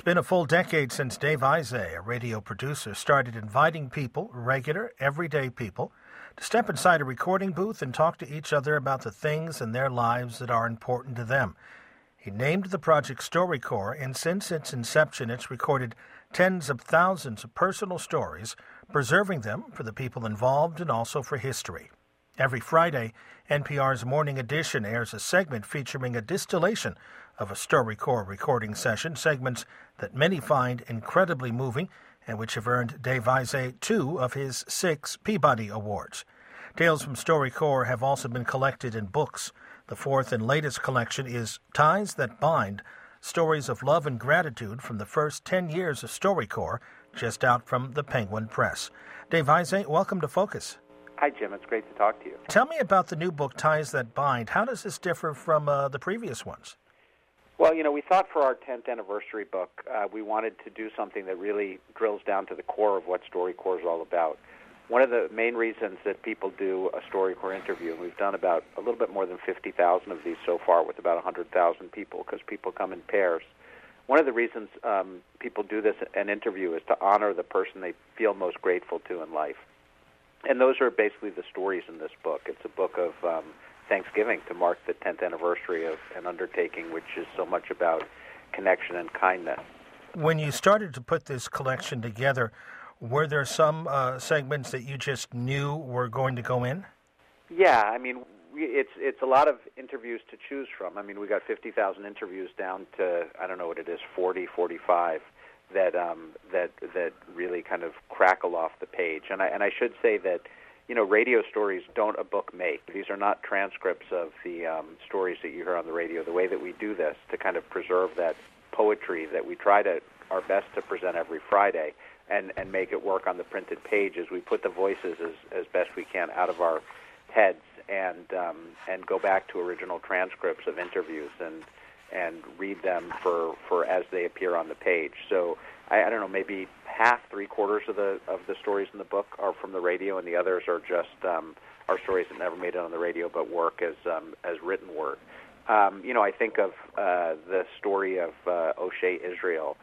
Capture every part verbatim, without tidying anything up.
been a full decade since Dave Isay, a radio producer, started inviting people, regular, everyday people, to step inside a recording booth and talk to each other about the things in their lives that are important to them. He named the project StoryCorps, and since its inception, it's recorded tens of thousands of personal stories, preserving them for the people involved and also for history. Every Friday, N P R's Morning Edition airs a segment featuring a distillation of a StoryCorps recording session, segments that many find incredibly moving and which have earned Dave Isay two of his six Peabody Awards. Tales from StoryCorps have also been collected in books. The fourth and latest collection is Ties That Bind, Stories of Love and Gratitude from the First Ten Years of StoryCorps, just out from the Penguin Press. Dave Isay, welcome to Focus. Hi, Jim. It's great to talk to you. Tell me about the new book, Ties That Bind. How does this differ from uh, the previous ones? Well, you know, we thought for our tenth anniversary book, uh, we wanted to do something that really drills down to the core of what StoryCorps is all about. One of the main reasons that people do a StoryCorps interview, and we've done about a little bit more than fifty thousand of these so far with about one hundred thousand people, because people come in pairs. One of the reasons um, people do this, an interview, is to honor the person they feel most grateful to in life. And those are basically the stories in this book. It's a book of um, Thanksgiving to mark the tenth anniversary of an undertaking which is so much about connection and kindness. When you started to put this collection together, were there some uh, segments that you just knew were going to go in? Yeah, I mean, it's it's a lot of interviews to choose from. I mean, we got fifty thousand interviews down to, I don't know what it is, forty, forty-five, that um, that that really kind of crackle off the page. And I and I should say that, you know, radio stories don't a book make. These are not transcripts of the um, stories that you hear on the radio. The way that we do this to kind of preserve that poetry that we try to our best to present every Friday and, and make it work on the printed page is we put the voices as, as best we can out of our heads and um, and go back to original transcripts of interviews and and read them for, for as they appear on the page. So I, I don't know, maybe half, three quarters of the of the stories in the book are from the radio, and the others are just um, are stories that never made it on the radio but work as um, as written word. Um, you know, I think of uh, the story of uh, O'Shea Israel,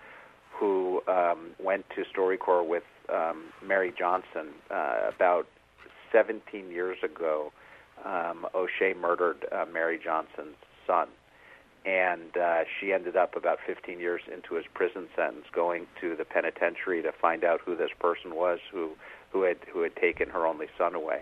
who um, went to StoryCorps with um, Mary Johnson uh, about seventeen years ago. Um, O'Shea murdered uh, Mary Johnson's son. And uh, she ended up about fifteen years into his prison sentence, going to the penitentiary to find out who this person was who who had who had taken her only son away.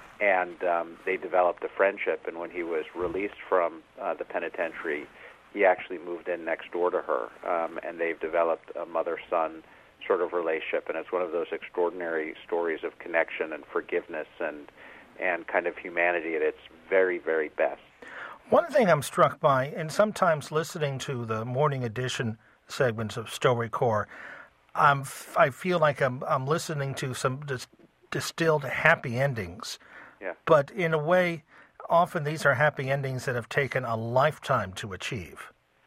And um, they developed a friendship. And when he was released from uh, the penitentiary, he actually moved in next door to her, um, and they've developed a mother-son sort of relationship. And it's one of those extraordinary stories of connection and forgiveness and and kind of humanity at its very, very best. One thing I'm struck by, and sometimes listening to the morning edition segments of StoryCorps, I'm, I feel like I'm, I'm listening to some dis- distilled happy endings. Yeah. But in a way, often these are happy endings that have taken a lifetime to achieve.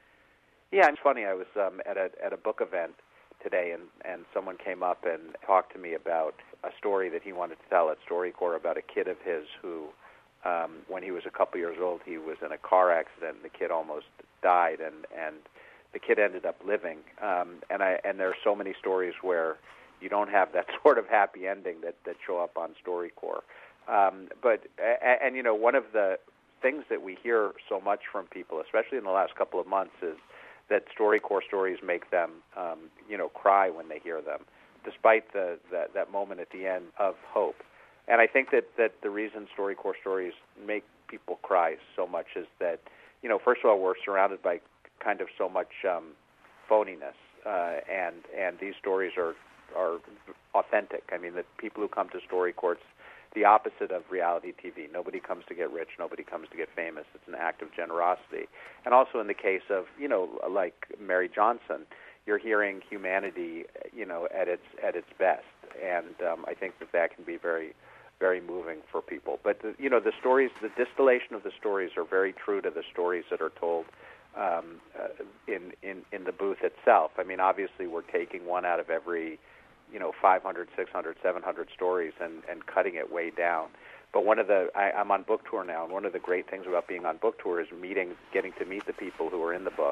Yeah, it's funny. I was um, at a at a book event today, and, and someone came up and talked to me about a story that he wanted to tell at StoryCorps about a kid of his who, Um, when he was a couple years old, he was in a car accident, and the kid almost died, and, and the kid ended up living. Um, and I and there are so many stories where you don't have that sort of happy ending that, that show up on StoryCorps. Um, but and, and you know, one of the things that we hear so much from people, especially in the last couple of months, is that StoryCorps stories make them, um, you know, cry when they hear them, despite the, the that moment at the end of hope. And I think that, that the reason StoryCorps stories make people cry so much is that, you know, first of all, we're surrounded by kind of so much um, phoniness, uh, and and these stories are are authentic. I mean, the people who come to StoryCorps, the opposite of reality T V. Nobody comes to get rich. Nobody comes to get famous. It's an act of generosity. And also in the case of, you know, like Mary Johnson, you're hearing humanity, you know, at its at its best. And um, I think that that can be very very moving for people. But, the, you know, the stories, the distillation of the stories are very true to the stories that are told um, uh, in, in, in the booth itself. I mean, obviously we're taking one out of every, you know, five hundred, six hundred, seven hundred stories and, and cutting it way down. But one of the, I, I'm on book tour now, and one of the great things about being on book tour is meeting, getting to meet the people who are in the book.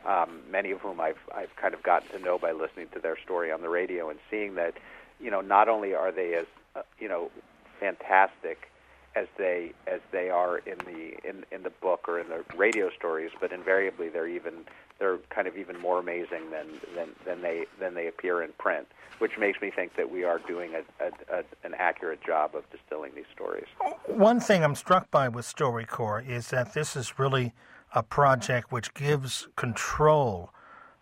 um, many of whom I've I've kind of gotten to know by listening to their story on the radio and seeing that, you know, not only are they as uh, you know fantastic as they as they are in the in, in the book or in the radio stories, but invariably they're even they're kind of even more amazing than than, than they than they appear in print, which makes me think that we are doing a, a, a, an accurate job of distilling these stories. One thing I'm struck by with StoryCorps is that this is really a project which gives control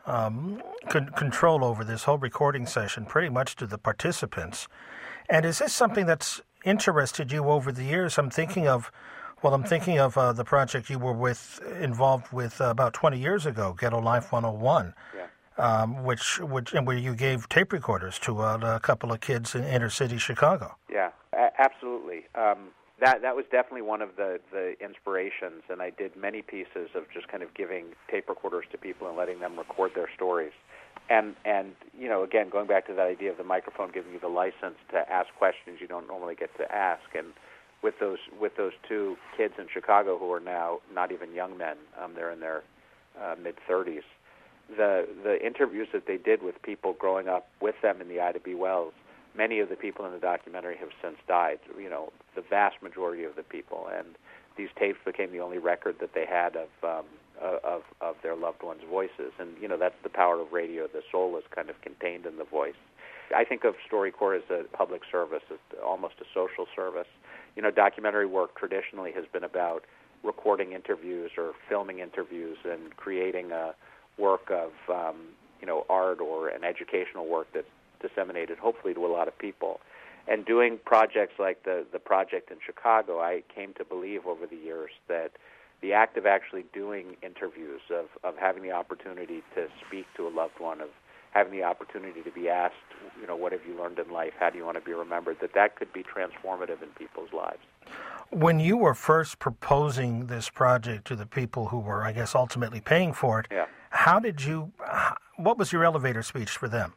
um, con- control over this whole recording session pretty much to the participants. And is this something that's interested you over the years? I'm thinking of, well, I'm thinking of uh, the project you were with, involved with uh, about twenty years ago, Ghetto Life one oh one, yeah. um, which, which, and where you gave tape recorders to uh, a couple of kids in inner city Chicago. Yeah, a- absolutely. Um, that that was definitely one of the, the inspirations, and I did many pieces of just kind of giving tape recorders to people and letting them record their stories. And, and you know, again, going back to that idea of the microphone giving you the license to ask questions you don't normally get to ask. And with those with those two kids in Chicago who are now not even young men, um, they're in their uh, mid-thirties, the the interviews that they did with people growing up with them in the Ida B. Wells, many of the people in the documentary have since died, you know, the vast majority of the people. And these tapes became the only record that they had of um, of of their loved ones' voices. And, you know, that's the power of radio. The soul is kind of contained in the voice. I think of StoryCorps as a public service, as almost a social service. You know, documentary work traditionally has been about recording interviews or filming interviews and creating a work of, um, you know, art or an educational work that's disseminated, hopefully, to a lot of people. And doing projects like the, the project in Chicago, I came to believe over the years that the act of actually doing interviews, of, of having the opportunity to speak to a loved one, of having the opportunity to be asked, you know, what have you learned in life, how do you want to be remembered, that that could be transformative in people's lives. When you were first proposing this project to the people who were, I guess, ultimately paying for it, yeah. how did you, what was your elevator speech for them?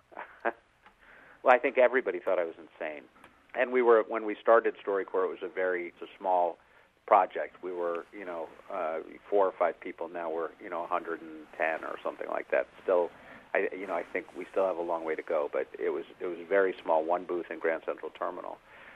Well, I think everybody thought I was insane. And we were, when we started StoryCorps, it was a very it's a small project. We were, you know, uh, four or five people. Now we're, you know, one hundred ten or something like that. Still, I, you know, I think we still have a long way to go. But it was, it was very small. One booth in Grand Central Terminal,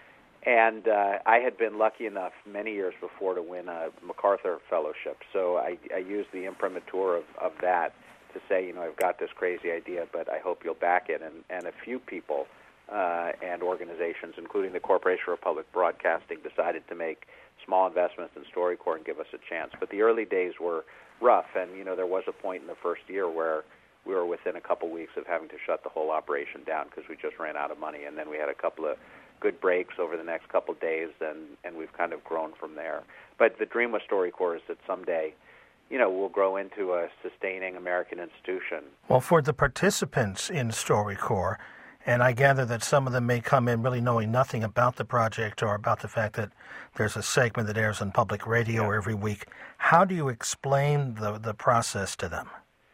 and uh, I had been lucky enough many years before to win a MacArthur Fellowship. So I, I used the imprimatur of, of that to say, you know, I've got this crazy idea, but I hope you'll back it. And and a few people uh, and organizations, including the Corporation for Public Broadcasting, decided to make small investments in StoryCorps and give us a chance. But the early days were rough, and, you know, there was a point in the first year where we were within a couple weeks of having to shut the whole operation down because we just ran out of money. And then we had a couple of good breaks over the next couple of days, and, and we've kind of grown from there. But the dream with StoryCorps is that someday, you know, we'll grow into a sustaining American institution. Well, for the participants in StoryCorps, and I gather that some of them may come in really knowing nothing about the project or about the fact that there's a segment that airs on public radio yeah. every week. How do you explain the, the process to them?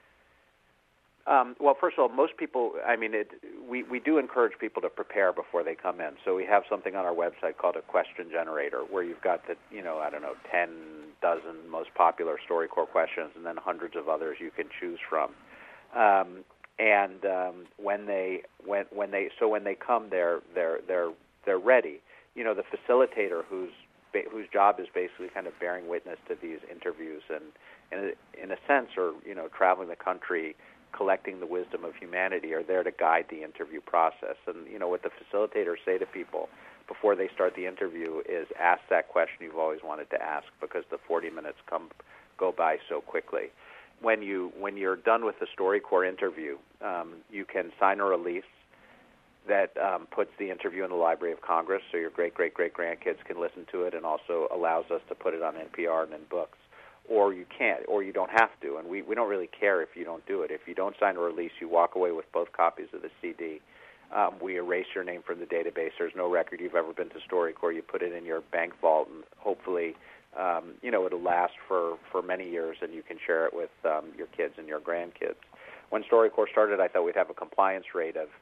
Um, well, first of all, most people, I mean, it, we, we do encourage people to prepare before they come in. So we have something on our website called a question generator where you've got the, you know, I don't know, ten dozen most popular StoryCorps questions and then hundreds of others you can choose from. Um, and um, when they when when they so when they come, they're they're they're they're ready. You know, the facilitator whose whose job is basically kind of bearing witness to these interviews and, and in a sense, or you know, traveling the country, collecting the wisdom of humanity, are there to guide the interview process. And, you know, what the facilitators say to people before they start the interview is ask that question you've always wanted to ask, because the forty minutes come go by so quickly. When, you, when you're done with the StoryCorps interview, um, you can sign a release that um, puts the interview in the Library of Congress so your great-great-great-grandkids can listen to it, and also allows us to put it on N P R and in books. Or you can't, or you don't have to, and we, we don't really care if you don't do it. If you don't sign a release, you walk away with both copies of the C D. Um, we erase your name from the database. There's no record you've ever been to StoryCorps. You put it in your bank vault, and hopefully, um, you know, it'll last for, for many years, and you can share it with um, your kids and your grandkids. When StoryCorps started, I thought we'd have a compliance rate of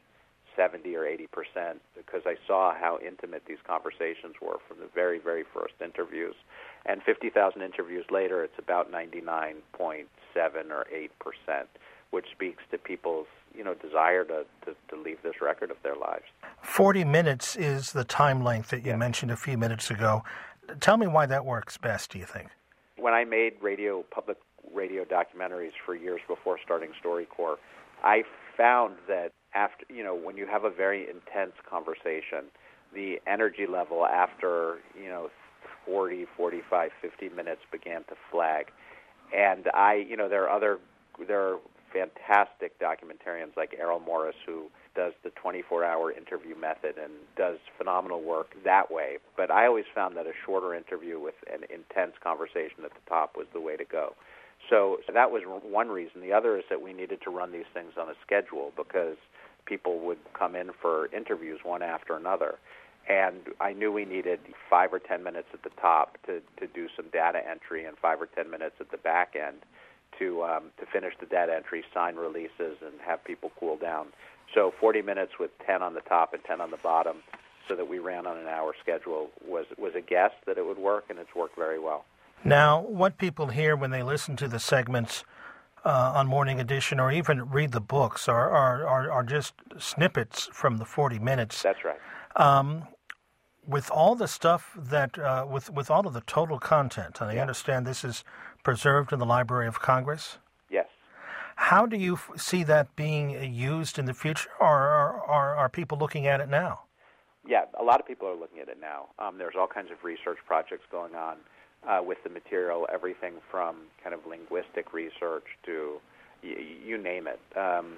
seventy or eighty percent because I saw how intimate these conversations were from the very, very first interviews. And fifty thousand interviews later, it's about ninety-nine point seven or eight percent, which speaks to people's, you know, desire to, to, to leave this record of their lives. forty minutes is the time length that you yeah. mentioned a few minutes ago. Tell me why that works best, do you think? When I made radio, public radio documentaries for years before starting StoryCorps, I found that after, you know, when you have a very intense conversation, the energy level after, you know, forty, forty-five, fifty minutes began to flag. And I, you know, there are other, there are fantastic documentarians like Errol Morris who does the twenty-four hour interview method and does phenomenal work that way. But I always found that a shorter interview with an intense conversation at the top was the way to go. So, so that was one reason. The other is that we needed to run these things on a schedule because people would come in for interviews one after another. And I knew we needed five or ten minutes at the top to, to do some data entry and five or ten minutes at the back end to um, to finish the data entry, sign releases, and have people cool down. So forty minutes with ten on the top and ten on the bottom so that we ran on an hour schedule was, was a guess that it would work, and it's worked very well. Now, what people hear when they listen to the segments uh, on Morning Edition or even read the books are, are, are, are just snippets from the forty minutes. That's right. Um, with all the stuff that, uh, with, with all of the total content, and I yeah. understand this is preserved in the Library of Congress? Yes. How do you f- see that being used in the future, or are, are, are people looking at it now? Yeah, a lot of people are looking at it now. Um, there's all kinds of research projects going on uh, with the material, everything from kind of linguistic research to y- you name it. Um,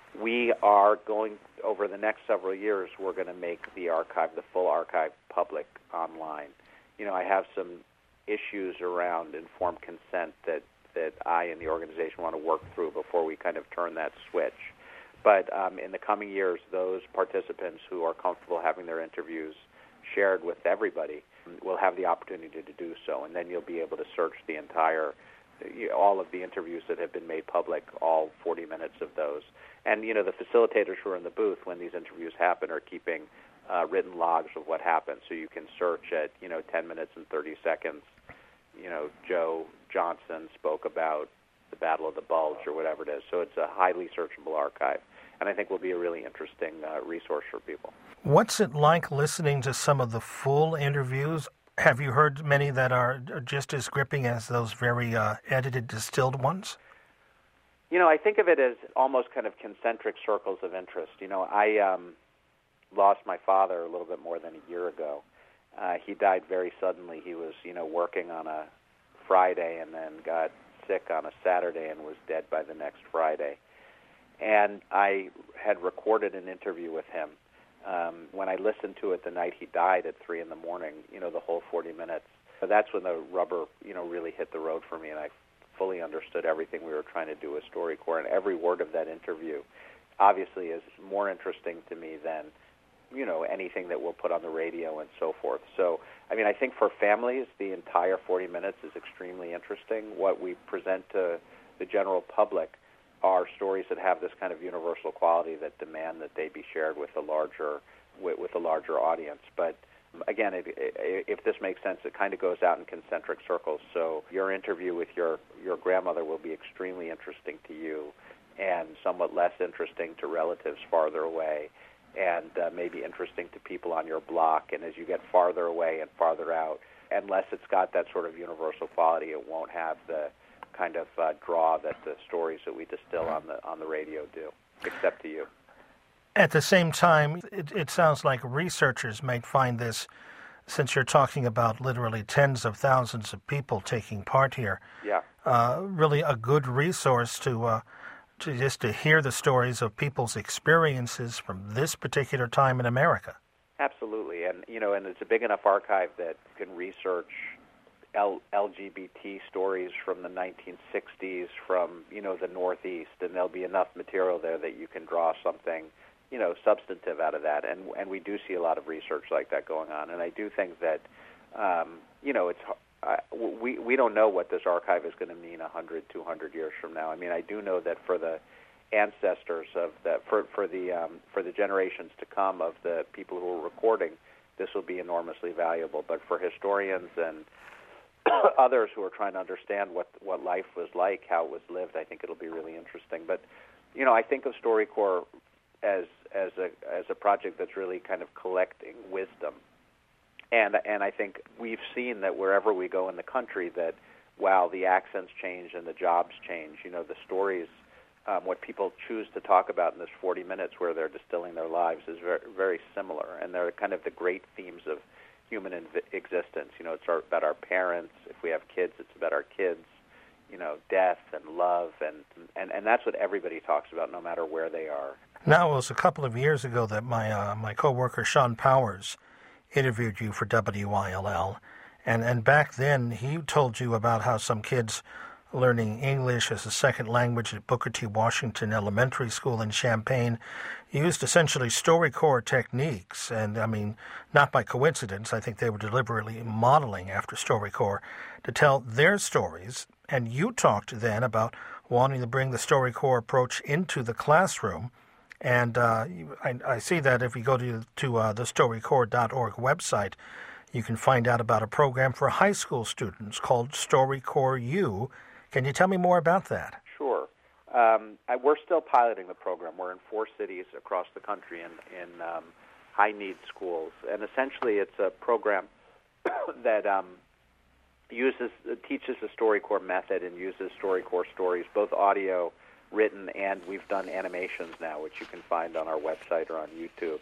we are going, over the next several years, we're going to make the archive, the full archive, public online. You know, I have some issues around informed consent that, that I and the organization want to work through before we kind of turn that switch. But um, in the coming years, those participants who are comfortable having their interviews shared with everybody will have the opportunity to do so, and then you'll be able to search the entire, all of the interviews that have been made public, all forty minutes of those. And, you know, the facilitators who are in the booth when these interviews happen are keeping uh, written logs of what happened, so you can search at, you know, ten minutes and thirty seconds. You know, Joe Johnson spoke about the Battle of the Bulge or whatever it is. So it's a highly searchable archive, and I think will be a really interesting uh, resource for people. What's it like listening to some of the full interviews? Have you heard many that are just as gripping as those very uh, edited, distilled ones? You know, I think of it as almost kind of concentric circles of interest. You know, I um, lost my father a little bit more than a year ago. Uh, he died very suddenly. He was, you know, working on a Friday and then got sick on a Saturday and was dead by the next Friday. And I had recorded an interview with him. Um, when I listened to it the night he died at three in the morning, you know, the whole forty minutes, so that's when the rubber, you know, really hit the road for me, and I fully understood everything we were trying to do with StoryCorps. And every word of that interview obviously is more interesting to me than, you know, anything that we'll put on the radio and so forth. So, I mean, I think for families, the entire forty minutes is extremely interesting. What we present to the general public are stories that have this kind of universal quality that demand that they be shared with a larger with, with a larger audience. But again, it, it, if this makes sense, it kind of goes out in concentric circles. So your interview with your, your grandmother will be extremely interesting to you and somewhat less interesting to relatives farther away, and uh, maybe interesting to people on your block. And as you get farther away and farther out, unless it's got that sort of universal quality, it won't have the kind of uh, draw that the stories that we distill on the on the radio do, except to you. At the same time, it, it sounds like researchers might find this, since you're talking about literally tens of thousands of people taking part here, yeah. uh, really a good resource to uh, to just to hear the stories of people's experiences from this particular time in America. Absolutely, and you know, and it's a big enough archive that you can research L- LGBT stories from the nineteen sixties from, you know, the Northeast, and there'll be enough material there that you can draw something, you know, substantive out of that. And and we do see a lot of research like that going on. And I do think that, um, you know, it's uh, we we don't know what this archive is going to mean one hundred, two hundred years from now. I mean, I do know that for the ancestors of the for for the um, for the generations to come of the people who are recording, this will be enormously valuable. But for historians and others who are trying to understand what what life was like, how it was lived, I think it'll be really interesting. But you know, I think of StoryCorps as as a as a project that's really kind of collecting wisdom, and and I think we've seen that wherever we go in the country, that while the accents change and the jobs change, you know, the stories, um, what people choose to talk about in this forty minutes where they're distilling their lives is very very similar, and they're kind of the great themes of human inv- existence. You know, it's our, about our parents. If we have kids, it's about our kids. You know, death and love, and, and, and that's what everybody talks about, no matter where they are. Now, it was a couple of years ago that my uh, my coworker Sean Powers interviewed you for W I L L, and and back then he told you about how some kids learning English as a second language at Booker T. Washington Elementary School in Champaign used essentially StoryCorps techniques, and I mean, not by coincidence. I think they were deliberately modeling after StoryCorps to tell their stories. And you talked then about wanting to bring the StoryCorps approach into the classroom. And uh, I, I see that if you go to, to uh, the storycorps dot org website, you can find out about a program for high school students called StoryCorps U. Can you tell me more about that? Sure. Um, I, we're still piloting the program. We're in four cities across the country in, in um, high-need schools. And essentially it's a program that um, uses teaches the StoryCorps method and uses StoryCorps stories, both audio, written, and we've done animations now, which you can find on our website or on YouTube.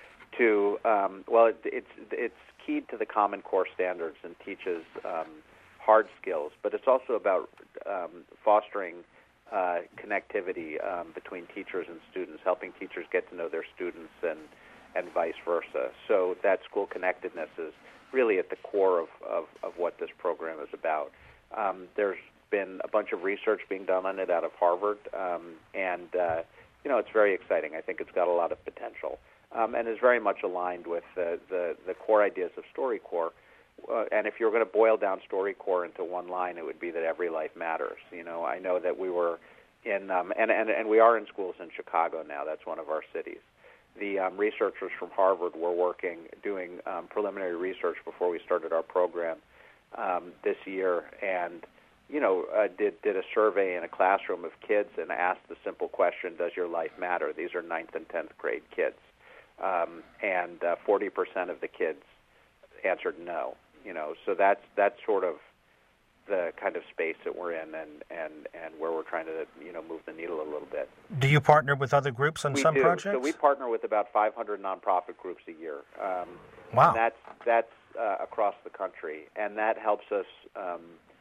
To um, well, it, it's it's keyed to the Common Core standards and teaches um, hard skills, but it's also about um, fostering uh, connectivity um, between teachers and students, helping teachers get to know their students and and vice versa. So that school connectedness is really at the core of, of, of what this program is about. Um, there's been a bunch of research being done on it out of Harvard, um, and uh, you know, it's very exciting. I think it's got a lot of potential, um, and is very much aligned with the, the, the core ideas of StoryCorps. Uh, and if you're going to boil down StoryCorps into one line, it would be that every life matters. You know, I know that we were in, um, and, and, and we are in schools in Chicago now. That's one of our cities. The um, researchers from Harvard were working, doing um, preliminary research before we started our program um, this year, and you know, uh, did did a survey in a classroom of kids and asked the simple question: does your life matter? These are ninth and tenth grade kids, um, and uh, forty percent of the kids answered no. You know, so that's that's sort of the kind of space that we're in, and, and, and where we're trying to, you know, move the needle a little bit. Do you partner with other groups on we some do. projects? So we partner with about five hundred nonprofit groups a year. Um, wow. And that's that's uh, across the country, and that helps us um,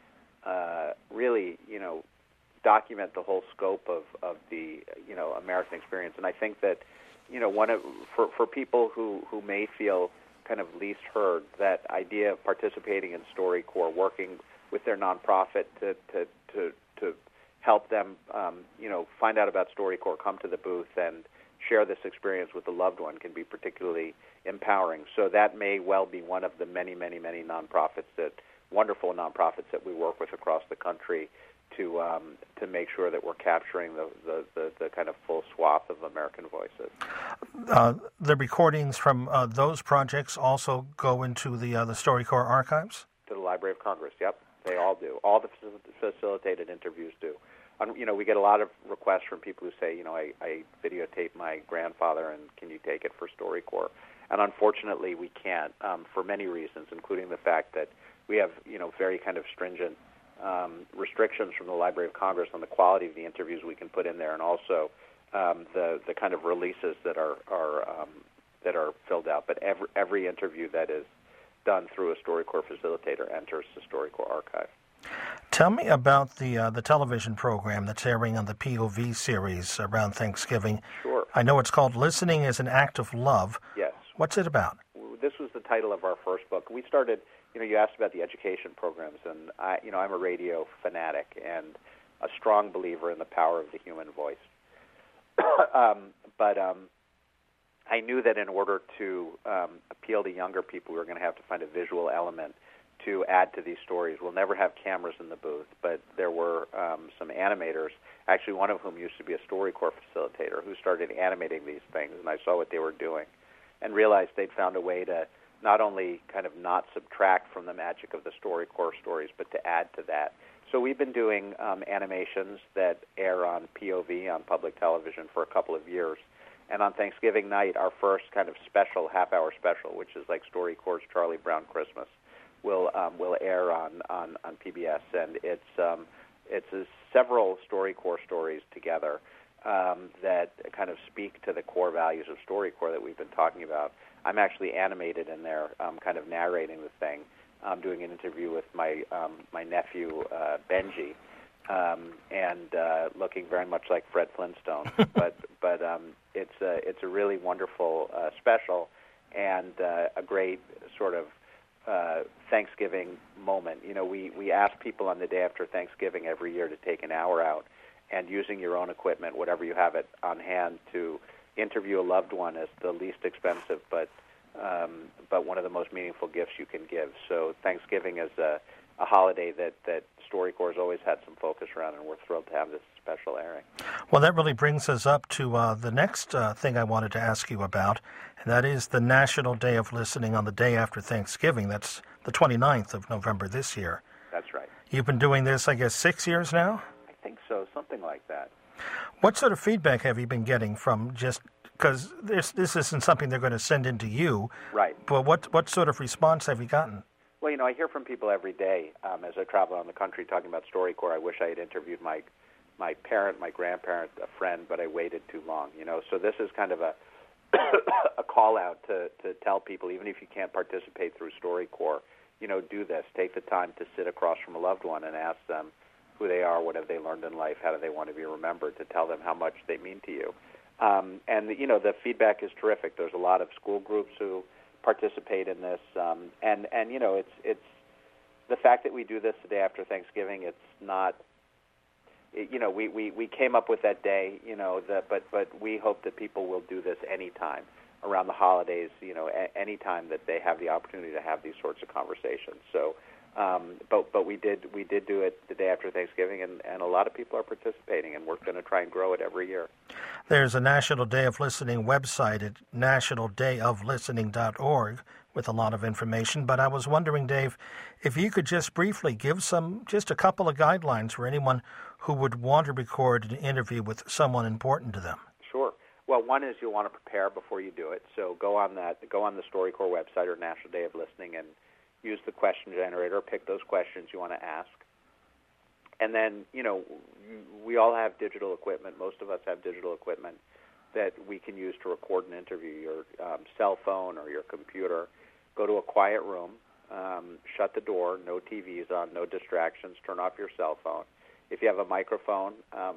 uh, really, you know, document the whole scope of, of the, you know, American experience. And I think that, you know, one of for for people who, who may feel kind of least heard, that idea of participating in StoryCorps, working with their nonprofit to to to, to help them, um, you know, find out about StoryCorps, come to the booth, and share this experience with a loved one can be particularly empowering. So that may well be one of the many, many, many nonprofits that, wonderful nonprofits that we work with across the country to um, to make sure that we're capturing the, the, the, the kind of full swath of American voices. Uh, the recordings from uh, those projects also go into the uh, the StoryCorps archives? To the Library of Congress, yep. They all do. All the facilitated interviews do. Um, you know, we get a lot of requests from people who say, you know, I, I videotape my grandfather, and can you take it for StoryCorps? And unfortunately, we can't um, for many reasons, including the fact that we have, you know, very kind of stringent um, restrictions from the Library of Congress on the quality of the interviews we can put in there, and also um, the the kind of releases that are are um, that are filled out. But every every interview that is done through a StoryCorps facilitator enters the StoryCorps archive. Tell me about the uh, the television program that's airing on the P O V series around Thanksgiving. Sure. I know it's called Listening is an Act of Love. Yes. What's it about? This was the title of our first book. We started, you know, you asked about the education programs, and I, you know, I'm a radio fanatic and a strong believer in the power of the human voice. um, but um, I knew that in order to um, appeal to younger people, we were going to have to find a visual element to add to these stories. We'll never have cameras in the booth, but there were um, some animators, actually one of whom used to be a StoryCorps facilitator, who started animating these things, and I saw what they were doing and realized they'd found a way to not only kind of not subtract from the magic of the StoryCorps stories, but to add to that. So we've been doing um, animations that air on P O V, on public television, for a couple of years. And on Thanksgiving night, our first kind of special, half-hour special, which is like StoryCorps' Charlie Brown Christmas, will um, will air on, on, on P B S. And it's um, it's uh, several StoryCorps stories together um, that kind of speak to the core values of StoryCorps that we've been talking about. I'm actually animated in there, um, kind of narrating the thing. I'm doing an interview with my um, my nephew uh, Benji, um, and uh, looking very much like Fred Flintstone. but but um, it's a it's a really wonderful uh, special, and uh, a great sort of uh, Thanksgiving moment. You know, we we ask people on the day after Thanksgiving every year to take an hour out and, using your own equipment, whatever you have it on hand, to interview a loved one as the least expensive but um, but one of the most meaningful gifts you can give. So Thanksgiving is a, a holiday that, that StoryCorps has always had some focus around, and we're thrilled to have this special airing. Well, that really brings us up to uh, the next uh, thing I wanted to ask you about, and that is the National Day of Listening on the day after Thanksgiving. That's the twenty-ninth of November this year. That's right. You've been doing this, I guess, six years now? I think so, something like that. What sort of feedback have you been getting from just, because this this isn't something they're going to send into you, right? But what what sort of response have you gotten? Well, you know, I hear from people every day um, as I travel around the country talking about StoryCorps. I wish I had interviewed my my parent, my grandparent, a friend, but I waited too long. You know, so this is kind of a a call out to to tell people, even if you can't participate through StoryCorps, you know, do this. Take the time to sit across from a loved one and ask them who they are, what have they learned in life, how do they want to be remembered, to tell them how much they mean to you. Um, and, you know, the feedback is terrific. There's a lot of school groups who participate in this. Um, and, and, you know, it's it's the fact that we do this the day after Thanksgiving, it's not, it, you know, we, we, we came up with that day, you know, the, but, but we hope that people will do this anytime around the holidays, you know, a, any time that they have the opportunity to have these sorts of conversations. So, Um, but but we did we did do it the day after Thanksgiving, and, and a lot of people are participating, and we're going to try and grow it every year. There's a National Day of Listening website at national day of listening dot org with a lot of information. But I was wondering, Dave, if you could just briefly give some, just a couple of guidelines for anyone who would want to record an interview with someone important to them. Sure. Well, one is you'll want to prepare before you do it. So go on that, go on the StoryCorps website or National Day of Listening and use the question generator, pick those questions you want to ask. And then, you know, we all have digital equipment. Most of us have digital equipment that we can use to record an interview. Your um, cell phone or your computer. Go to a quiet room, um, shut the door, no T Vs on, no distractions, turn off your cell phone. If you have a microphone, um,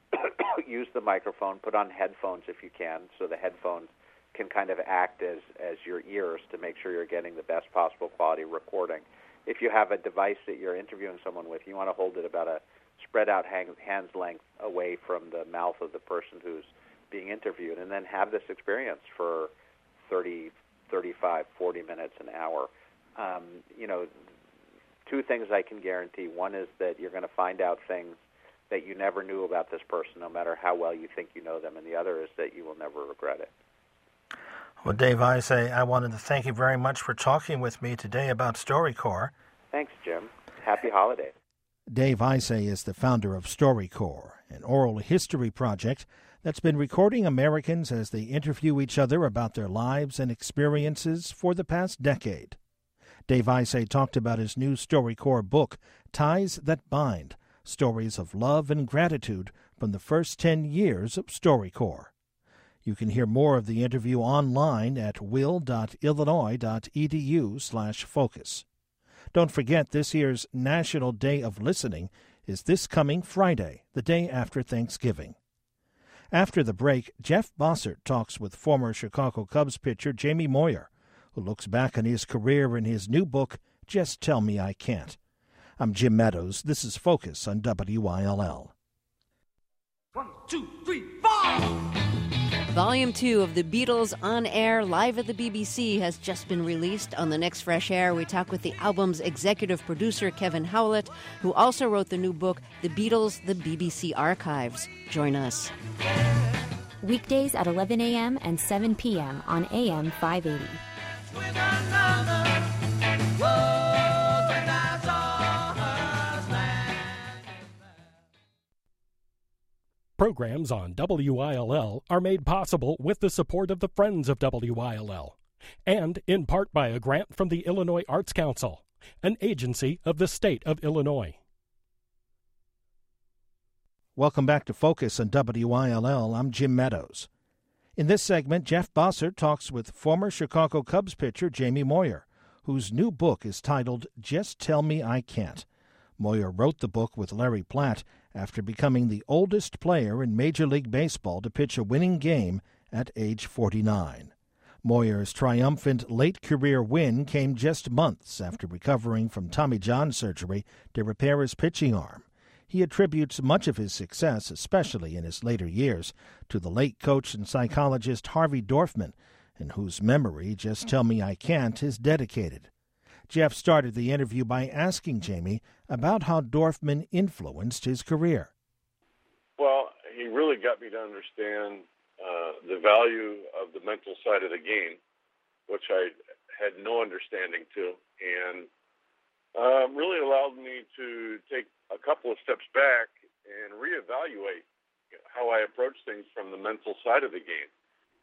use the microphone, put on headphones if you can, so the headphones can kind of act as, as your ears to make sure you're getting the best possible quality recording. If you have a device that you're interviewing someone with, you want to hold it about a spread out hang, hand's length away from the mouth of the person who's being interviewed, and then have this experience for thirty, thirty-five, forty minutes, an hour. Um, you know, two things I can guarantee. One is that you're going to find out things that you never knew about this person, no matter how well you think you know them, and the other is that you will never regret it. Well, Dave Isay, I wanted to thank you very much for talking with me today about StoryCorps. Thanks, Jim. Happy holidays. Dave Isay is the founder of StoryCorps, an oral history project that's been recording Americans as they interview each other about their lives and experiences for the past decade. Dave Isay talked about his new StoryCorps book, Ties That Bind, Stories of Love and Gratitude from the First Ten Years of StoryCorps. You can hear more of the interview online at will dot illinois dot e d u slash focus. Don't forget, this year's National Day of Listening is this coming Friday, the day after Thanksgiving. After the break, Jeff Bossert talks with former Chicago Cubs pitcher Jamie Moyer, who looks back on his career in his new book, Just Tell Me I Can't. I'm Jim Meadows. This is Focus on W I L L. One, two, three, four! Volume two of The Beatles On Air Live at the B B C has just been released. On the next Fresh Air, we talk with the album's executive producer, Kevin Howlett, who also wrote the new book, The Beatles, The B B C Archives. Join us. Weekdays at eleven a.m. and seven p.m. on A M five eighty. Programs on W I L L are made possible with the support of the Friends of W I L L and in part by a grant from the Illinois Arts Council, an agency of the state of Illinois. Welcome back to Focus on W I L L. I'm Jim Meadows. In this segment, Jeff Bossert talks with former Chicago Cubs pitcher Jamie Moyer, whose new book is titled Just Tell Me I Can't. Moyer wrote the book with Larry Platt after becoming the oldest player in Major League Baseball to pitch a winning game at age forty-nine. Moyer's triumphant late-career win came just months after recovering from Tommy John surgery to repair his pitching arm. He attributes much of his success, especially in his later years, to the late coach and psychologist Harvey Dorfman, in whose memory Just Tell Me I Can't is dedicated. Jeff started the interview by asking Jamie about how Dorfman influenced his career. Well, he really got me to understand uh, the value of the mental side of the game, which I had no understanding to, and uh, really allowed me to take a couple of steps back and reevaluate how I approach things from the mental side of the game.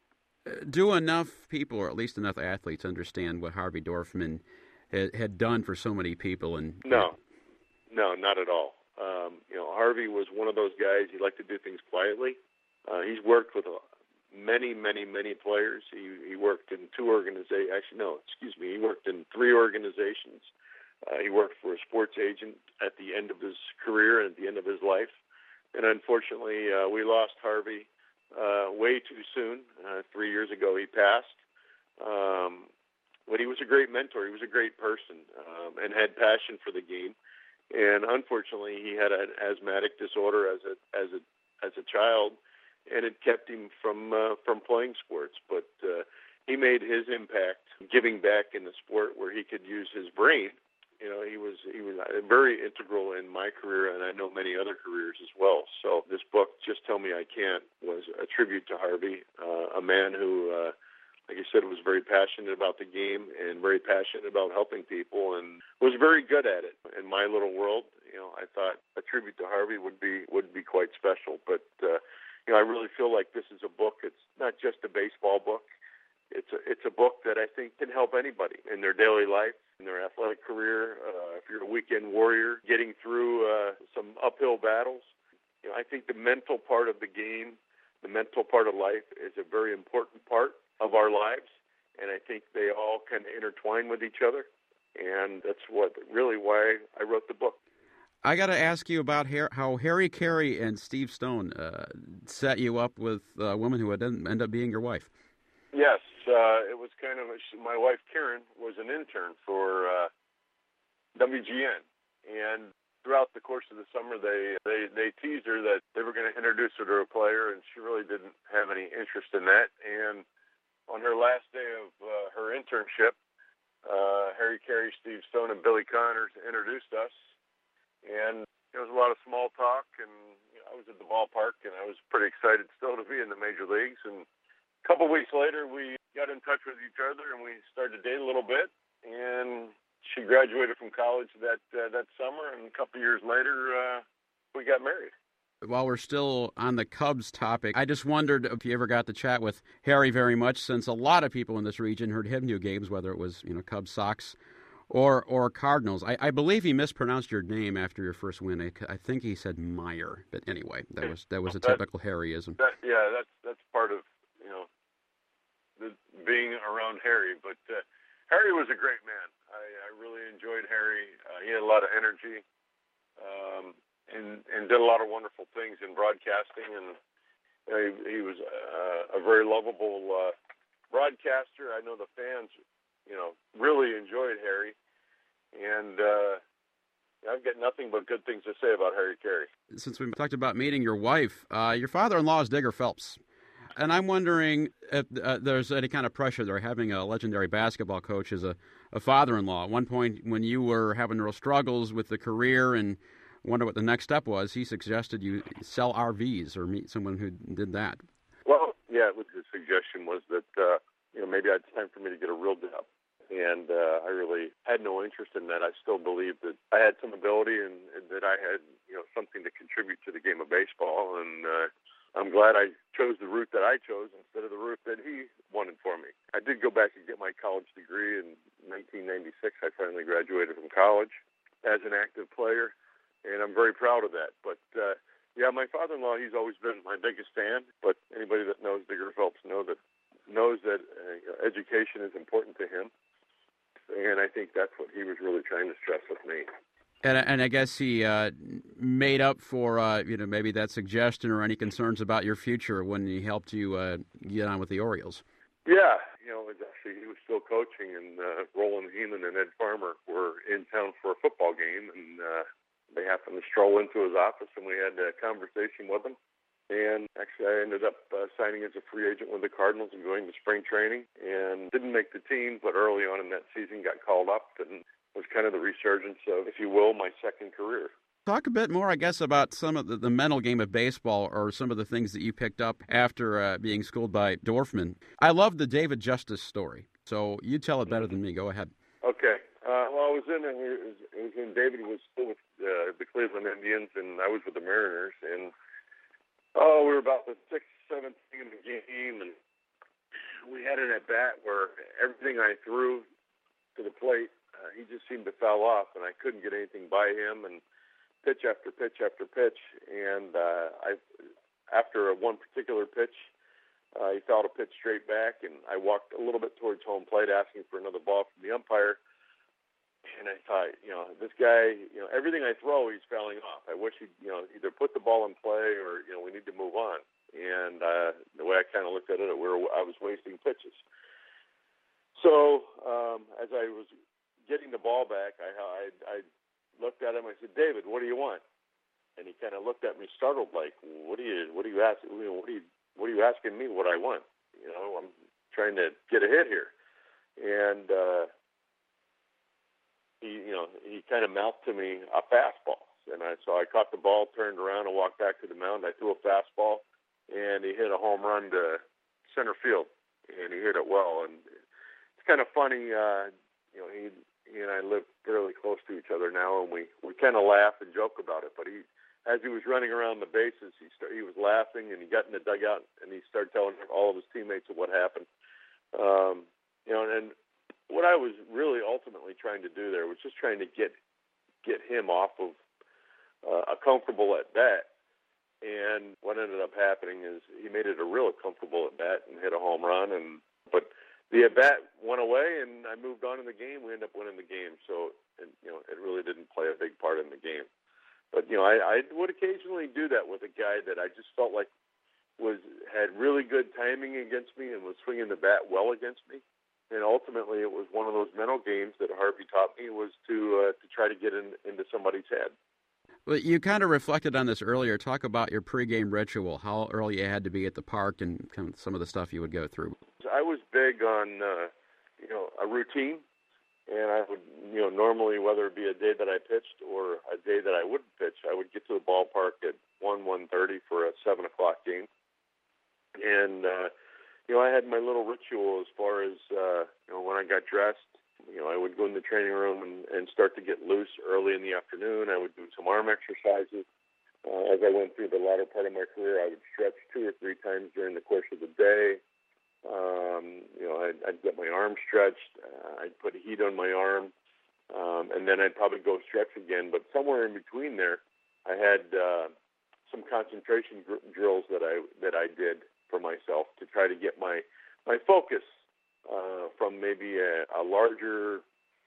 Do enough people, or at least enough athletes, understand what Harvey Dorfman had, had done for so many people? And no, no, not at all. Um, you know, Harvey was one of those guys. He liked to do things quietly. Uh, he's worked with many, many, many players. He, he worked in two organizations. Actually, no, excuse me. He worked in three organizations. Uh, he worked for a sports agent at the end of his career and at the end of his life. And unfortunately, uh, we lost Harvey uh, way too soon. Uh, three years ago, he passed. Um, but he was a great mentor. He was a great person um, and had passion for the game. And unfortunately, he had an asthmatic disorder as a as a as a child, and it kept him from uh, from playing sports. But uh, he made his impact giving back in the sport where he could use his brain. You know, he was he was very integral in my career, and I know many other careers as well. So this book, Just Tell Me I Can't, was a tribute to Harvey, uh, a man who, uh, like I said, was very passionate about the game and very passionate about helping people, and was very good at it. In my little world, you know, I thought a tribute to Harvey would be would be quite special. But uh, you know, I really feel like this is a book. It's not just a baseball book. It's a, it's a book that I think can help anybody in their daily life, in their athletic career. Uh, if you're a weekend warrior, getting through uh, some uphill battles, you know, I think the mental part of the game, the mental part of life, is a very important part of our lives, and I think they all kind of intertwine with each other, and that's what really why I wrote the book. I got to ask you about how Harry Caray and Steve Stone uh, set you up with a woman who would end up being your wife. Yes, uh, it was kind of, a, my wife Karen was an intern for uh, W G N, and throughout the course of the summer they, they, they teased her that they were going to introduce her to a player, and she really didn't have any interest in that. And on her last day of uh, her internship, uh, Harry Caray, Steve Stone, and Billy Connors introduced us, and there was a lot of small talk, and you know, I was at the ballpark, and I was pretty excited still to be in the major leagues. And a couple of weeks later, we got in touch with each other, and we started to date a little bit. And she graduated from college that uh, that summer, and a couple of years later, uh, we got married. While we're still on the Cubs topic, I just wondered if you ever got to chat with Harry very much, since a lot of people in this region heard him do games, whether it was you know Cubs, Sox, or or Cardinals. I, I believe he mispronounced your name after your first win. I, I think he said Meyer, but anyway, that was that was a typical Harryism. That, yeah, that's that's part of you know the, being around Harry. But uh, Harry was a great man. I, I really enjoyed Harry. Uh, he had a lot of energy. Um, And, and did a lot of wonderful things in broadcasting, and you know, he, he was uh, a very lovable uh, broadcaster. I know the fans, you know, really enjoyed Harry, and uh, I've got nothing but good things to say about Harry Caray. Since we talked about meeting your wife, uh, your father-in-law is Digger Phelps. And I'm wondering if uh, there's any kind of pressure there, having a legendary basketball coach as a, a father-in-law. At one point, when you were having real struggles with the career and wonder what the next step was, he suggested you sell R Vs or meet someone who did that. Well, yeah, his suggestion was that uh, you know maybe it's time for me to get a real job. And uh, I really had no interest in that. I still believed that I had some ability and, and that I had, you know, something to contribute to the game of baseball. And uh, I'm glad I chose the route that I chose instead of the route that he wanted for me. I did go back and get my college degree in nineteen ninety-six. I finally graduated from college as an active player, and I'm very proud of that. But, uh, yeah, my father-in-law, he's always been my biggest fan. But anybody that knows Digger Phelps know that, knows that uh, education is important to him. And I think that's what he was really trying to stress with me. And, and I guess he uh, made up for, uh, you know, maybe that suggestion or any concerns about your future when he helped you uh, get on with the Orioles. Yeah, you know, it was actually, he was still coaching, and uh, Roland Heenan and Ed Farmer were in town for a football game, and uh, they happened to stroll into his office, and we had a conversation with him. And actually, I ended up uh, signing as a free agent with the Cardinals and going to spring training, and didn't make the team, but early on in that season got called up, and was kind of the resurgence of, if you will, my second career. Talk a bit more, I guess, about some of the, the mental game of baseball or some of the things that you picked up after uh, being schooled by Dorfman. I love the David Justice story, so you tell it better than me. Go ahead. Okay. Uh, well, I was in, it was, it was when David was still with uh, the Cleveland Indians, and I was with the Mariners, and oh, we were about the sixth, seventh inning in the game, and we had an at-bat where everything I threw to the plate, uh, he just seemed to foul off, and I couldn't get anything by him, and pitch after pitch after pitch. And uh, I, after a one particular pitch, uh, he fouled a pitch straight back, and I walked a little bit towards home plate asking for another ball from the umpire. And I thought, you know, this guy, you know, everything I throw, he's fouling off. I wish he'd, you know, either put the ball in play or, you know, we need to move on. And uh, the way I kind of looked at it, we were, I was wasting pitches. So um, as I was getting the ball back, I, I, I looked at him. I said, "David, what do you want?" And he kind of looked at me, startled, like, "What do you, what do you ask? What are you, what are you asking me? What I want? You know, I'm trying to get a hit here." And uh, he, you know, he kind of mouthed to me a fastball, and I so I caught the ball, turned around, and walked back to the mound. I threw a fastball, and he hit a home run to center field, and he hit it well. And it's kind of funny, uh, you know, he he and I live fairly close to each other now, and we we kind of laugh and joke about it. But he, as he was running around the bases, he start, he was laughing, and he got in the dugout, and he started telling all of his teammates of what happened. Um, you know, and what I was really ultimately trying to do there was just trying to get get him off of uh, a comfortable at bat. And what ended up happening is he made it a real comfortable at bat and hit a home run. And but the at bat went away, and I moved on in the game. We ended up winning the game. So and, you know, it really didn't play a big part in the game. But you know, I, I would occasionally do that with a guy that I just felt like was had really good timing against me and was swinging the bat well against me. And ultimately, it was one of those mental games that Harvey taught me was to uh, to try to get in, into somebody's head. Well, you kind of reflected on this earlier. Talk about your pregame ritual, how early you had to be at the park, and kind of some of the stuff you would go through. I was big on uh, you know a routine, and I would you know normally, whether it be a day that I pitched or a day that I wouldn't pitch, I would get to the ballpark at one one thirty for a seven o'clock game, and. Uh, You know, I had my little ritual as far as, uh, you know, when I got dressed, you know, I would go in the training room and, and start to get loose early in the afternoon. I would do some arm exercises. Uh, as I went through the latter part of my career, I would stretch two or three times during the course of the day. Um, you know, I'd, I'd get my arm stretched. Uh, I'd put heat on my arm. Um, and then I'd probably go stretch again. But somewhere in between there, I had uh, some concentration gr- drills that I that I did for myself to try to get my my focus uh, from maybe a, a larger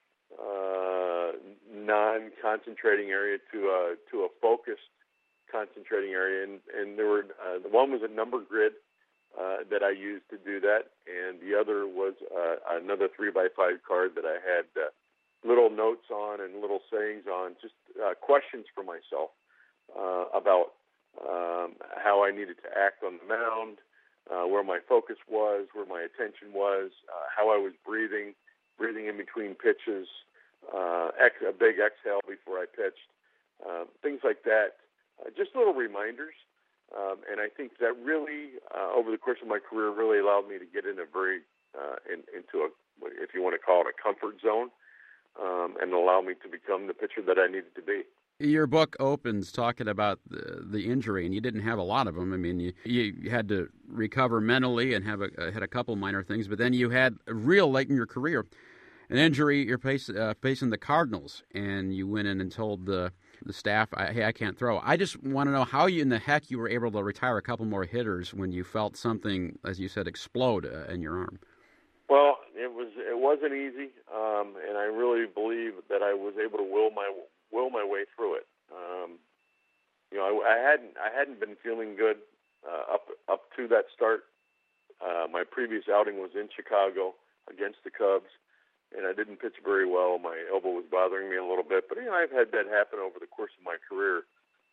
uh, non-concentrating area to a to a focused concentrating area, and and there were uh, the one was a number grid uh, that I used to do that, and the other was uh, another three by five card that I had uh, little notes on and little sayings on, just uh, questions for myself uh, about um, how I needed to act on the mound. uh, where my focus was, where my attention was, uh, how I was breathing, breathing in between pitches, uh, ex- a big exhale before I pitched, uh, things like that. Uh, just little reminders. Um, and I think that really, uh, over the course of my career, really allowed me to get in a very, uh, in, into a, if you want to call it a comfort zone, um, and allow me to become the pitcher that I needed to be. Your book opens talking about the, the injury, and you didn't have a lot of them. I mean, you, you had to recover mentally and have a, had a couple minor things, but then you had a real, late in your career, an injury. You're face, uh, facing the Cardinals, and you went in and told the the staff, hey, I can't throw. I just want to know how you in the heck you were able to retire a couple more hitters when you felt something, as you said, explode uh, in your arm. Well, it was it wasn't easy, um, and I really believe that I was able to will my will my way through it. Um, you know, I, I hadn't I hadn't been feeling good uh, up up to that start. Uh, my previous outing was in Chicago against the Cubs, and I didn't pitch very well. My elbow was bothering me a little bit, but you know, I've had that happen over the course of my career.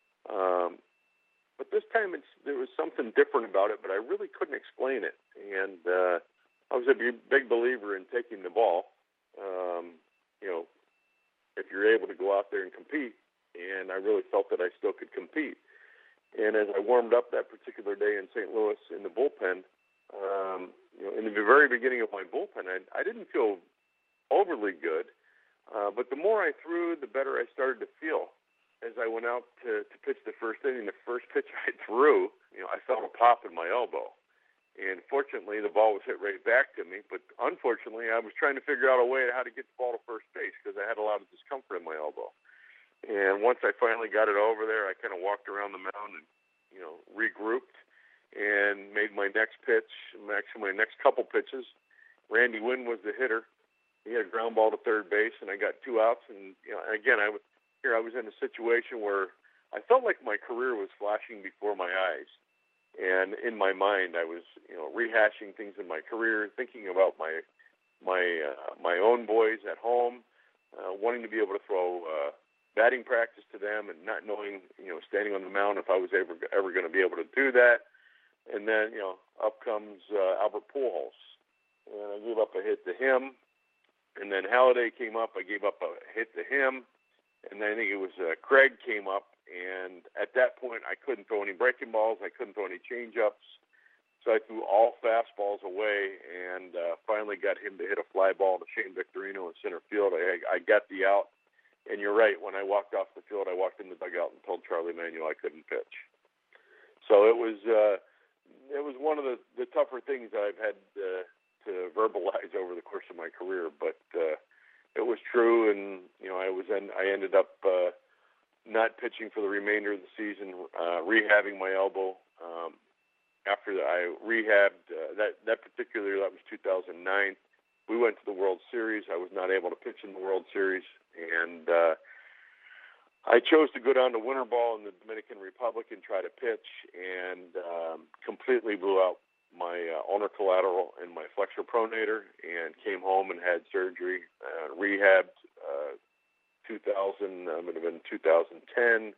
Um, but this time, it's, there was something different about it, but I really couldn't explain it. And uh, I was a big believer in taking the ball. Um, you know, if you're able to go out there and compete, and I really felt that I still could compete. And as I warmed up that particular day in Saint Louis in the bullpen, um, you know, in the very beginning of my bullpen, I, I didn't feel overly good, uh, but the more I threw, the better I started to feel. As I went out to, to pitch the first inning, the first pitch I threw, you know, I felt a pop in my elbow. And fortunately, the ball was hit right back to me, but unfortunately, I was trying to figure out a way how to get the ball to first base because I had a lot of discomfort in my elbow. And once I finally got it over there, I kind of walked around the mound and, you know, regrouped and made my next pitch, actually my next couple pitches. Randy Wynn was the hitter. He had a ground ball to third base, and I got two outs. And you know, again, I was here. I was in a situation where I felt like my career was flashing before my eyes, and in my mind, I was, you know, rehashing things in my career, thinking about my my uh, my own boys at home, uh, wanting to be able to throw uh, batting practice to them, and not knowing, you know, standing on the mound if I was ever ever going to be able to do that. And then, you know, up comes uh, Albert Pujols, and I gave up a hit to him. And then Halladay came up. I gave up a hit to him. And then I think it was uh, Craig came up. And at that point, I couldn't throw any breaking balls. I couldn't throw any change-ups. So I threw all fastballs away and uh, finally got him to hit a fly ball to Shane Victorino in center field. I, I got the out. And you're right. When I walked off the field, I walked in the dugout and told Charlie Manuel I couldn't pitch. So it was uh, it was one of the, the tougher things that I've had uh, to verbalize over the course of my career, but uh, it was true, and you know I was en- I ended up uh, not pitching for the remainder of the season, uh, rehabbing my elbow. Um, after I rehabbed uh, that that particular that was two thousand nine. We went to the World Series. I was not able to pitch in the World Series, and uh, I chose to go down to winter ball in the Dominican Republic and try to pitch, and um, completely blew out my uh, ulnar collateral and my flexor pronator, and came home and had surgery, uh, rehabbed. Uh, two thousand, um, it would have been two thousand ten,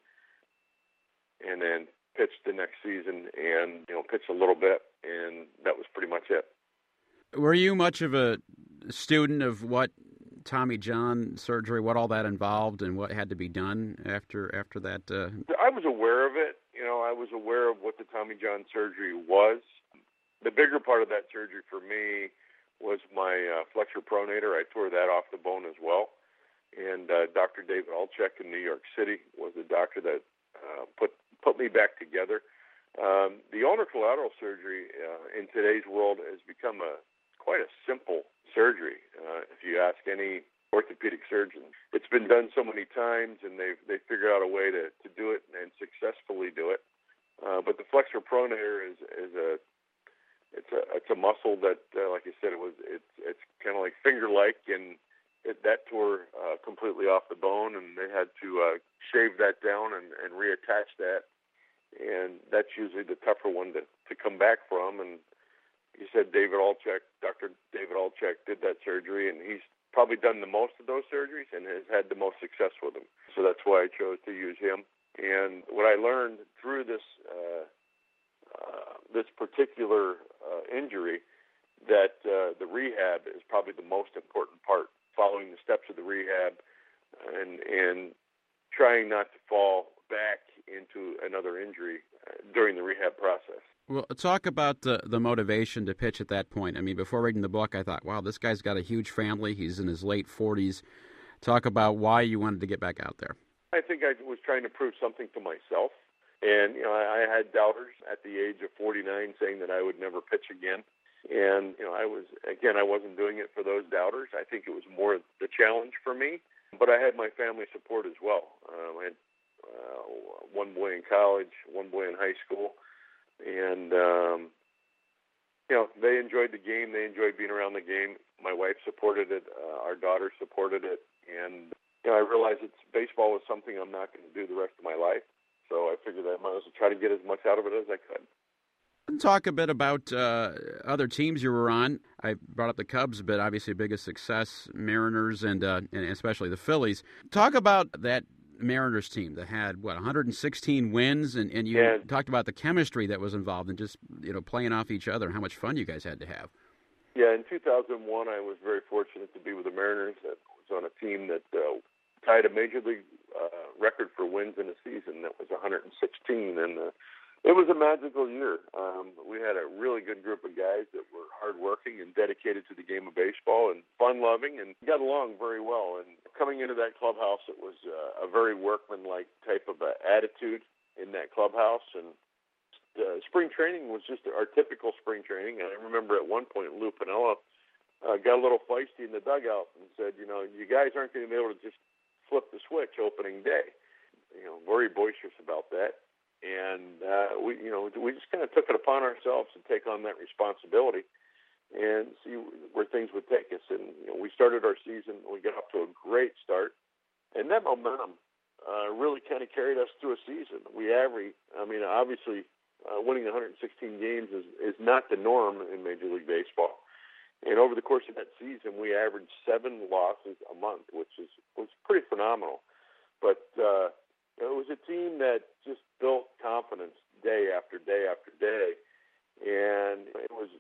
and then pitched the next season, and you know pitched a little bit, and that was pretty much it. Were you much of a student of what Tommy John surgery, what all that involved, and what had to be done after after that? Uh... I was aware of it. You know, I was aware of what the Tommy John surgery was. The bigger part of that surgery for me was my uh, flexor pronator. I tore that off the bone as well. And uh, Doctor David Olczyk in New York City was the doctor that uh, put put me back together. Um, the ulnar collateral surgery uh, in today's world has become a quite a simple surgery. Uh, if you ask any orthopedic surgeon, it's been done so many times, and they've they figured out a way to, to do it and successfully do it. Uh, but the flexor pronator is is a it's a it's a muscle that, uh, like I said, it was it's it's kind of like finger-like, and it, that tore uh, completely off the bone, and they had to uh, shave that down and, and reattach that. And that's usually the tougher one to, to come back from. And he said David Olczyk, Doctor David Olczyk did that surgery, and he's probably done the most of those surgeries and has had the most success with them. So that's why I chose to use him. And what I learned through this uh, uh, this particular uh, injury, that uh, the rehab is probably the most important part, following the steps of the rehab and and trying not to fall back into another injury uh, during the rehab process. Well, talk about the, the motivation to pitch at that point. I mean, before reading the book, I thought, wow, this guy's got a huge family. He's in his late forties. Talk about why you wanted to get back out there. I think I was trying to prove something to myself. And, you know, I, I had doubters at the age of forty-nine saying that I would never pitch again. And, you know, I was, again, I wasn't doing it for those doubters. I think it was more the challenge for me. But I had my family support as well. Um, I had uh, one boy in college, one boy in high school. And, um, you know, they enjoyed the game. They enjoyed being around the game. My wife supported it. Uh, our daughter supported it. And, you know, I realized it's, baseball was something I'm not going to do the rest of my life. So I figured I might as well try to get as much out of it as I could. Talk a bit about uh, other teams you were on. I brought up the Cubs, but obviously biggest success, Mariners, and uh, and especially the Phillies. Talk about that Mariners team that had, what, one hundred sixteen wins, and, and you yeah. talked about the chemistry that was involved in just, you know, playing off each other and how much fun you guys had to have. Yeah, in two thousand one, I was very fortunate to be with the Mariners. I was on a team that uh, tied a major league uh, record for wins in a season. That was one hundred sixteen, and uh, it was a magical year. Um, we had a really good group of guys that were hardworking and dedicated to the game of baseball and fun-loving and got along very well. And coming into that clubhouse, it was uh, a very workman-like type of uh, attitude in that clubhouse. And uh, spring training was just our typical spring training. And I remember at one point Lou Piniella uh, got a little feisty in the dugout and said, you know, you guys aren't going to be able to just flip the switch opening day. You know, very boisterous about that. And uh, we, you know, we just kind of took it upon ourselves to take on that responsibility and see where things would take us. And you know, we started our season. We got off to a great start, and that momentum uh, really kind of carried us through a season. We average, I mean, obviously, uh, winning one hundred sixteen games is, is not the norm in Major League Baseball. And over the course of that season, we averaged seven losses a month, which is was pretty phenomenal. But uh, it was a team that just built confidence day after day after day. And it was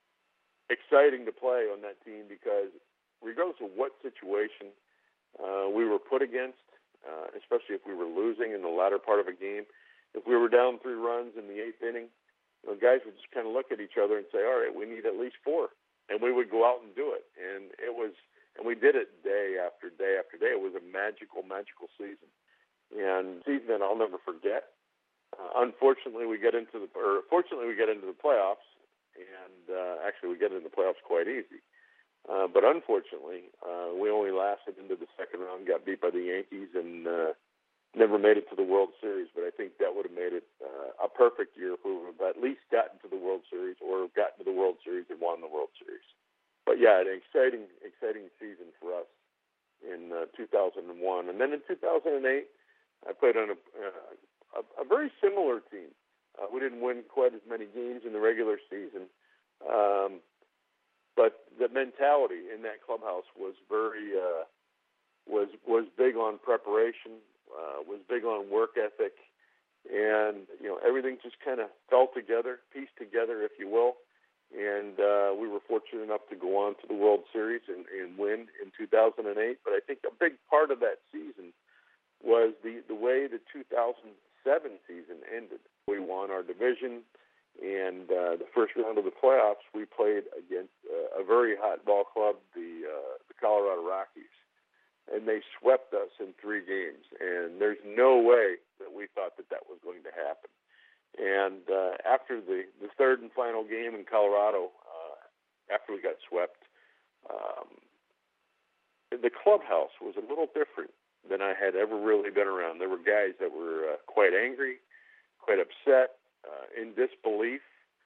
exciting to play on that team because regardless of what situation uh, we were put against, uh, especially if we were losing in the latter part of a game, if we were down three runs in the eighth inning, you know, guys would just kind of look at each other and say, all right, we need at least four. And we would go out and do it. And it was, and we did it day after day after day. It was a magical, magical season. And season that I'll never forget. Uh, unfortunately, we get into the, or fortunately, we get into the playoffs, and uh, actually, we get into the playoffs quite easy. Uh, but unfortunately, uh, we only lasted into the second round, got beat by the Yankees, and uh, never made it to the World Series. But I think that would have made it uh, a perfect year if we would have at least gotten to the World Series, or gotten to the World Series and won the World Series. But yeah, an exciting, exciting season for us in uh, two thousand one, and then in two thousand eight. I played on a, uh, a, a very similar team. Uh, we didn't win quite as many games in the regular season, um, but the mentality in that clubhouse was very uh, was was big on preparation, uh, was big on work ethic, and you know everything just kind of fell together, pieced together, if you will. And uh, we were fortunate enough to go on to the World Series and, and win in two thousand eight. But I think a big part of that season was the, the way the two thousand seven season ended. We won our division, and uh, the first round of the playoffs, we played against uh, a very hot ball club, the, uh, the Colorado Rockies, and they swept us in three games. And there's no way that we thought that that was going to happen. And uh, after the, the third and final game in Colorado, uh, after we got swept, um, the clubhouse was a little different than I had ever really been around. There were guys that were uh, quite angry, quite upset, uh, in disbelief,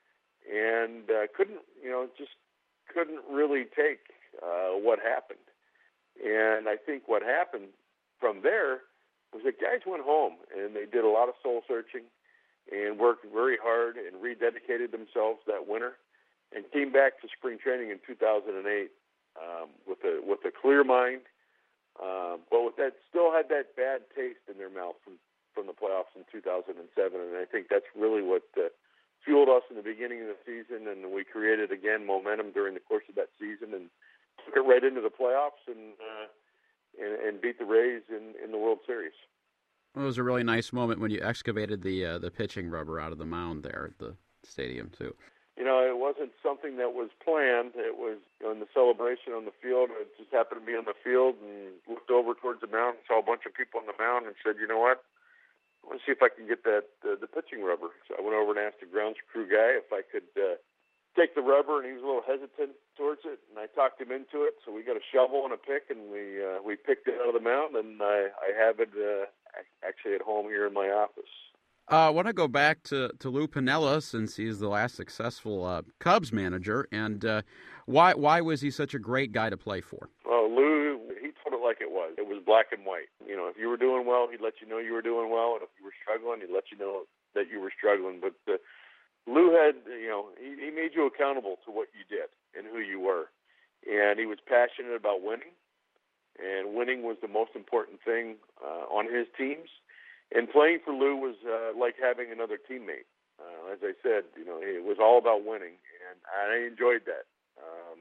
and uh, couldn't, you know, just couldn't really take uh, what happened. And I think what happened from there was that guys went home and they did a lot of soul searching and worked very hard and rededicated themselves that winter and came back to spring training in two thousand eight um, with a with a clear mind. Uh, but with that, still had that bad taste in their mouth from, from the playoffs in two thousand seven, and I think that's really what uh, fueled us in the beginning of the season, and we created, again, momentum during the course of that season and took it right into the playoffs and uh, and, and beat the Rays in, in the World Series. Well, it was a really nice moment when you excavated the uh, the pitching rubber out of the mound there at the stadium, too. You know, it wasn't something that was planned. It was, you know, in the celebration on the field. It just happened to be on the field and looked over towards the mound and saw a bunch of people on the mound and said, you know what, I want to see if I can get that uh, the pitching rubber. So I went over and asked the grounds crew guy if I could uh, take the rubber, and he was a little hesitant towards it, and I talked him into it. So we got a shovel and a pick, and we uh, we picked it out of the mound, and I, I have it uh, actually at home here in my office. Uh, I want to go back to, to Lou Piniella, since he's the last successful uh, Cubs manager, and uh, why why was he such a great guy to play for? Well, Lou, he told it like it was. It was black and white. You know, if you were doing well, he'd let you know you were doing well, and if you were struggling, he'd let you know that you were struggling. But uh, Lou had, you know, he, he made you accountable to what you did and who you were, and he was passionate about winning, and winning was the most important thing uh, on his teams. And playing for Lou was uh, like having another teammate. Uh, as I said, you know, it was all about winning, and I enjoyed that. Um,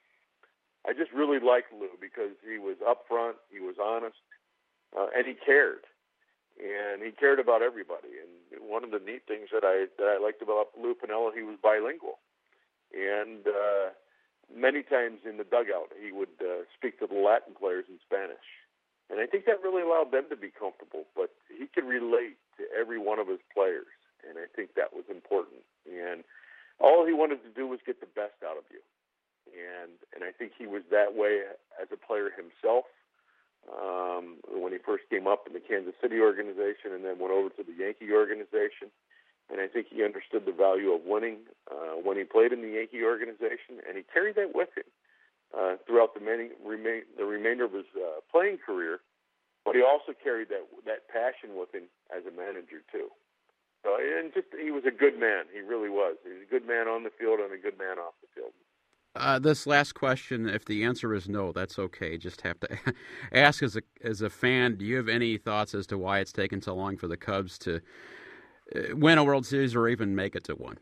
I just really liked Lou because he was upfront, he was honest, uh, and he cared. And he cared about everybody. And one of the neat things that I that I liked about Lou Piniella, he was bilingual. And uh, many times in the dugout, he would uh, speak to the Latin players in Spanish. And I think that really allowed them to be comfortable, but he could relate to every one of his players, and I think that was important. And all he wanted to do was get the best out of you. And and I think he was that way as a player himself um, when he first came up in the Kansas City organization and then went over to the Yankee organization. And I think he understood the value of winning uh, when he played in the Yankee organization, and he carried that with him. Uh, throughout the, many, remain, the remainder of his uh, playing career, but he also carried that that passion with him as a manager too. So, and just he was a good man. He really was. He was a good man on the field and a good man off the field. Uh, this last question, if the answer is no, that's okay. Just have to ask as a as a fan, do you have any thoughts as to why it's taken so long for the Cubs to win a World Series or even make it to one?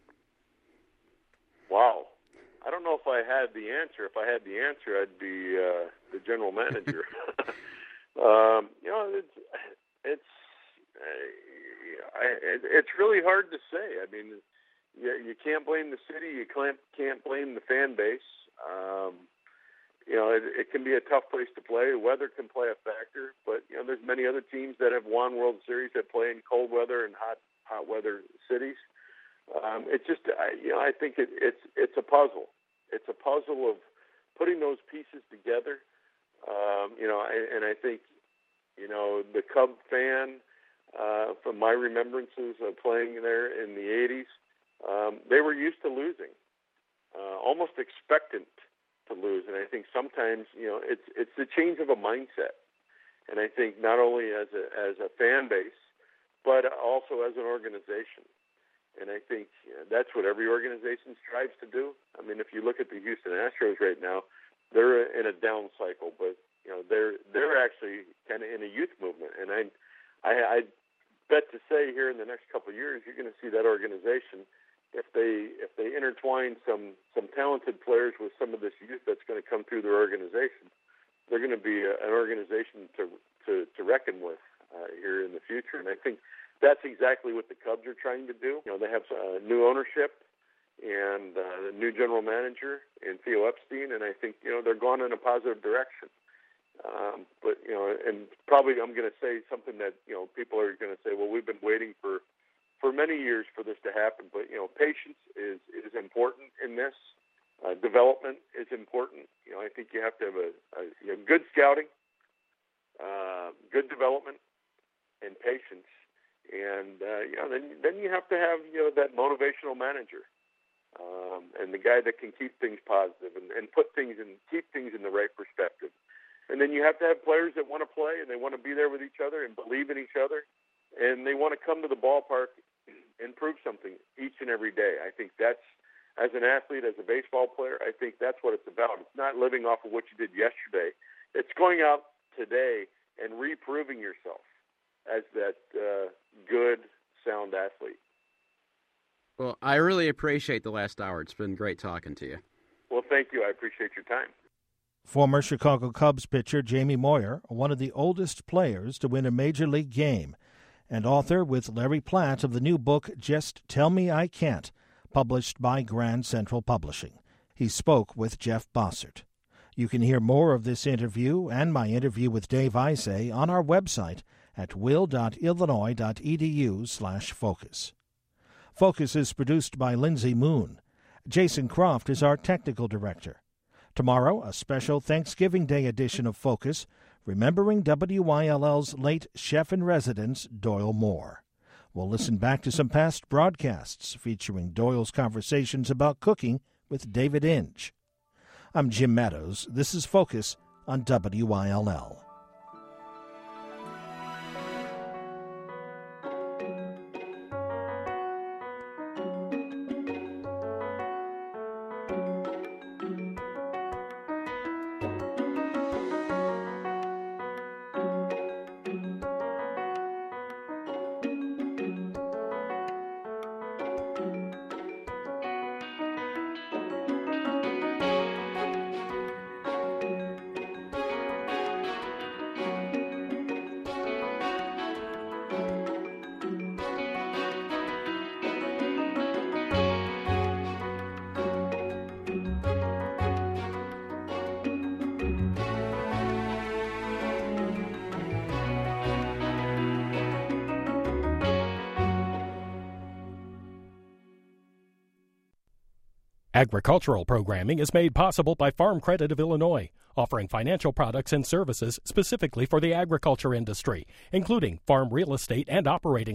Wow. I don't know if I had the answer. If I had the answer, I'd be uh, the general manager. um, you know, it's it's uh, I, it's really hard to say. I mean, you, you can't blame the city. You can't can't blame the fan base. Um, you know, it, it can be a tough place to play. Weather can play a factor, but you know, there's many other teams that have won World Series that play in cold weather and hot hot weather cities. Um, it's just, I, you know, I think it, it's it's a puzzle. It's a puzzle of putting those pieces together. Um, you know, and, and I think, you know, the Cub fan, uh, from my remembrances of playing there in the eighties, um, they were used to losing, uh, almost expectant to lose. And I think sometimes, you know, it's it's the change of a mindset. And I think not only as a as a fan base, but also as an organization. And I think that's what every organization strives to do. I mean, if you look at the Houston Astros right now, they're in a down cycle, but you know they're they're actually kind of in a youth movement. And I, I, I bet to say here in the next couple of years, you're going to see that organization, if they if they intertwine some some talented players with some of this youth that's going to come through their organization, they're going to be a, an organization to to to reckon with uh, here in the future. And I think that's exactly what the Cubs are trying to do. You know, they have uh, new ownership and uh, a new general manager in Theo Epstein, and I think, you know, they're going in a positive direction. Um, but, you know, and probably I'm going to say something that, you know, people are going to say, well, we've been waiting for, for many years for this to happen. But, you know, patience is, is important in this. Uh, development is important. You know, I think you have to have a, a you know, good scouting, uh, good development, and patience. And uh, you know, then then you have to have you know that motivational manager, um, and the guy that can keep things positive and, and put things in keep things in the right perspective. And then you have to have players that want to play and they want to be there with each other and believe in each other, and they want to come to the ballpark and prove something each and every day. I think that's, as an athlete, as a baseball player, I think that's what it's about. It's not living off of what you did yesterday. It's going out today and reproving yourself as that uh, good, sound athlete. Well, I really appreciate the last hour. It's been great talking to you. Well, thank you. I appreciate your time. Former Chicago Cubs pitcher Jamie Moyer, one of the oldest players to win a major league game, and author with Larry Platt of the new book Just Tell Me I Can't, published by Grand Central Publishing. He spoke with Jeff Bossert. You can hear more of this interview and my interview with Dave Isay on our website at will.illinois.edu slash focus. Focus is produced by Lindsay Moon. Jason Croft is our technical director. Tomorrow, a special Thanksgiving Day edition of Focus, remembering W Y L L's late chef-in-residence, Doyle Moore. We'll listen back to some past broadcasts featuring Doyle's conversations about cooking with David Inge. I'm Jim Meadows. This is Focus on W Y L L. Agricultural programming is made possible by Farm Credit of Illinois, offering financial products and services specifically for the agriculture industry, including farm real estate and operating